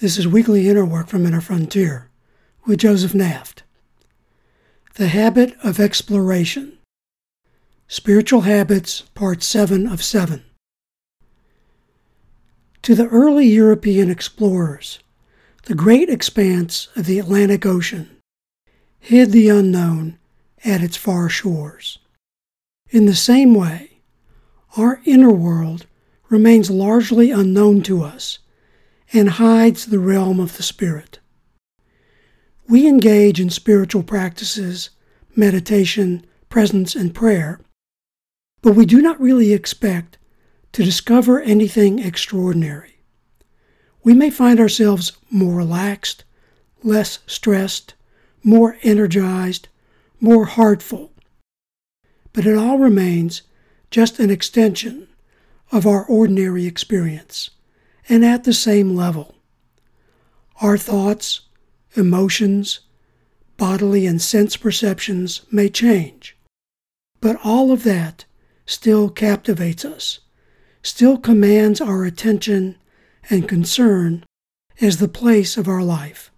This is Weekly Inner Work from Inner Frontier with Joseph Naft. The Habit of Exploration. Spiritual Habits, Part 7 of 7. To the early European explorers, the great expanse of the Atlantic Ocean hid the unknown at its far shores. In the same way, our inner world remains largely unknown to us and hides the realm of the spirit. We engage in spiritual practices, meditation, presence, and prayer, but we do not really expect to discover anything extraordinary. We may find ourselves more relaxed, less stressed, more energized, more heartful, but it all remains just an extension of our ordinary experience, and at the same level. Our thoughts, emotions, bodily and sense perceptions may change, but all of that still captivates us, still commands our attention and concern as the place of our life.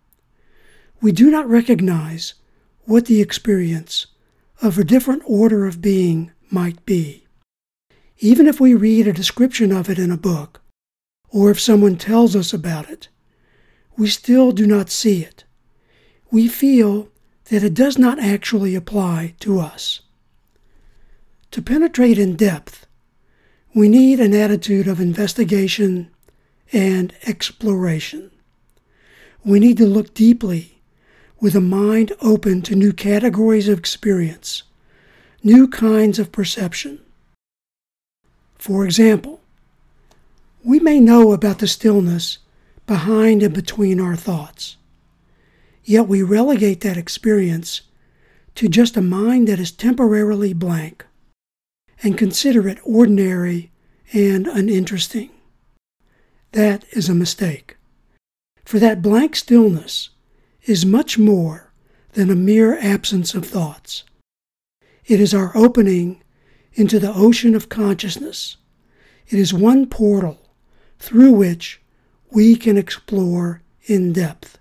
We do not recognize what the experience of a different order of being might be. Even if we read a description of it in a book, or if someone tells us about it, we still do not see it. We feel that it does not actually apply to us. To penetrate in depth, we need an attitude of investigation and exploration. We need to look deeply with a mind open to new categories of experience, new kinds of perception. For example, we may know about the stillness behind and between our thoughts, yet we relegate that experience to just a mind that is temporarily blank and consider it ordinary and uninteresting. That is a mistake, for that blank stillness is much more than a mere absence of thoughts. It is our opening into the ocean of consciousness. It is one portal through which we can explore in depth.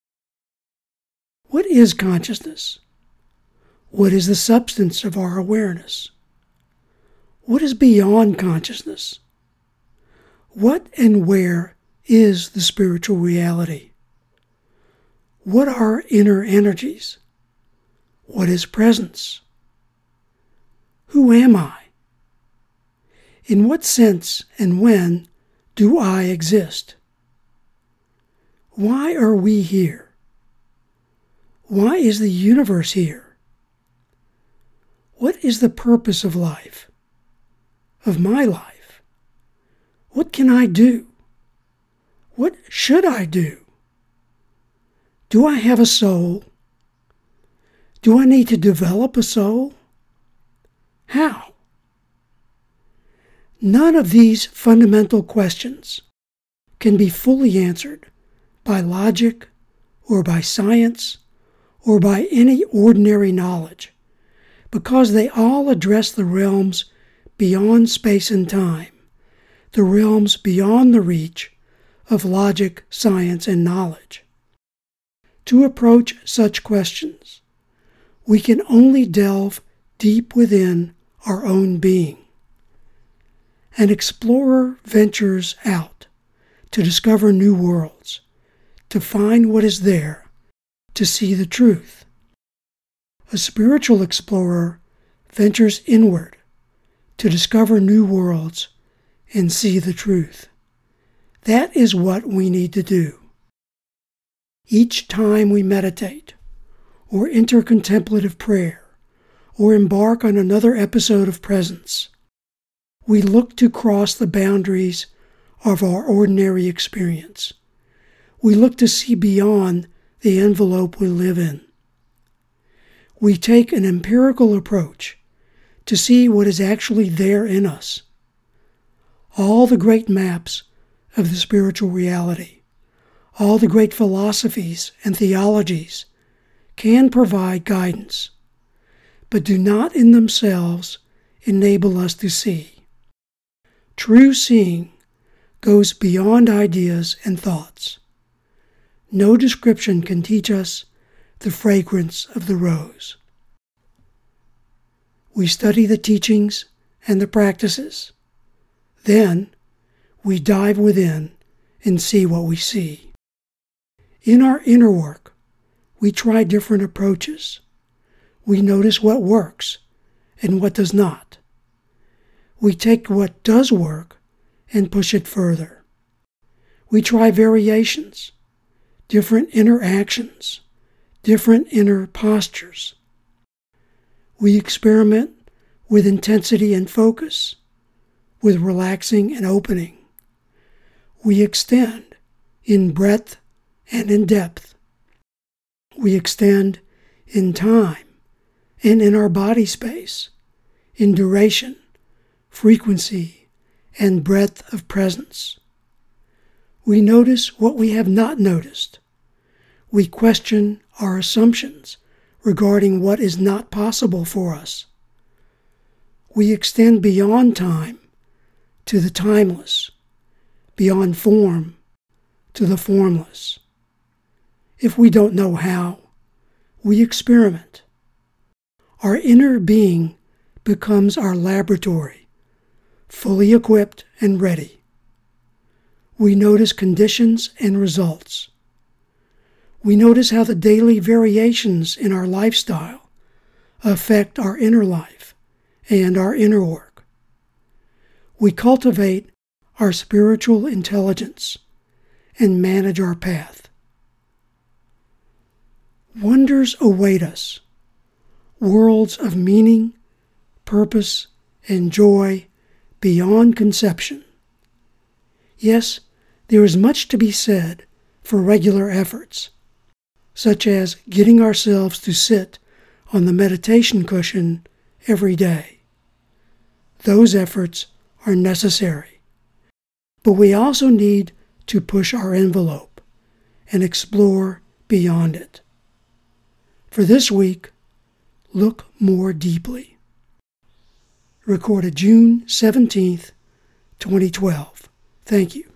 What is consciousness? What is the substance of our awareness? What is beyond consciousness? What and where is the spiritual reality? What are inner energies? What is presence? Who am I? In what sense and when do I exist? Why are we here? Why is the universe here? What is the purpose of life? Of my life? What can I do? What should I do? Do I have a soul? Do I need to develop a soul? How? None of these fundamental questions can be fully answered by logic or by science or by any ordinary knowledge, because they all address the realms beyond space and time, the realms beyond the reach of logic, science, and knowledge. To approach such questions, we can only delve deep within our own being. An explorer ventures out to discover new worlds, to find what is there, to see the truth. A spiritual explorer ventures inward to discover new worlds and see the truth. That is what we need to do. Each time we meditate, or enter contemplative prayer, or embark on another episode of presence, we look to cross the boundaries of our ordinary experience. We look to see beyond the envelope we live in. We take an empirical approach to see what is actually there in us. All the great maps of the spiritual reality, all the great philosophies and theologies can provide guidance, but do not in themselves enable us to see. True seeing goes beyond ideas and thoughts. No description can teach us the fragrance of the rose. We study the teachings and the practices. Then we dive within and see what we see. In our inner work, we try different approaches. We notice what works and what does not. We take what does work and push it further. We try variations, different inner actions, different inner postures. We experiment with intensity and focus, with relaxing and opening. We extend in breadth and in depth. We extend in time and in our body space, in duration, frequency, and breadth of presence. We notice what we have not noticed. We question our assumptions regarding what is not possible for us. We extend beyond time to the timeless, beyond form to the formless. If we don't know how, we experiment. Our inner being becomes our laboratory, fully equipped and ready. We notice conditions and results. We notice how the daily variations in our lifestyle affect our inner life and our inner work. We cultivate our spiritual intelligence and manage our path. Wonders await us, worlds of meaning, purpose, and joy beyond conception. Yes, there is much to be said for regular efforts, such as getting ourselves to sit on the meditation cushion every day. Those efforts are necessary, but we also need to push our envelope and explore beyond it. For this week, look more deeply. Recorded June 17th, 2012. Thank you.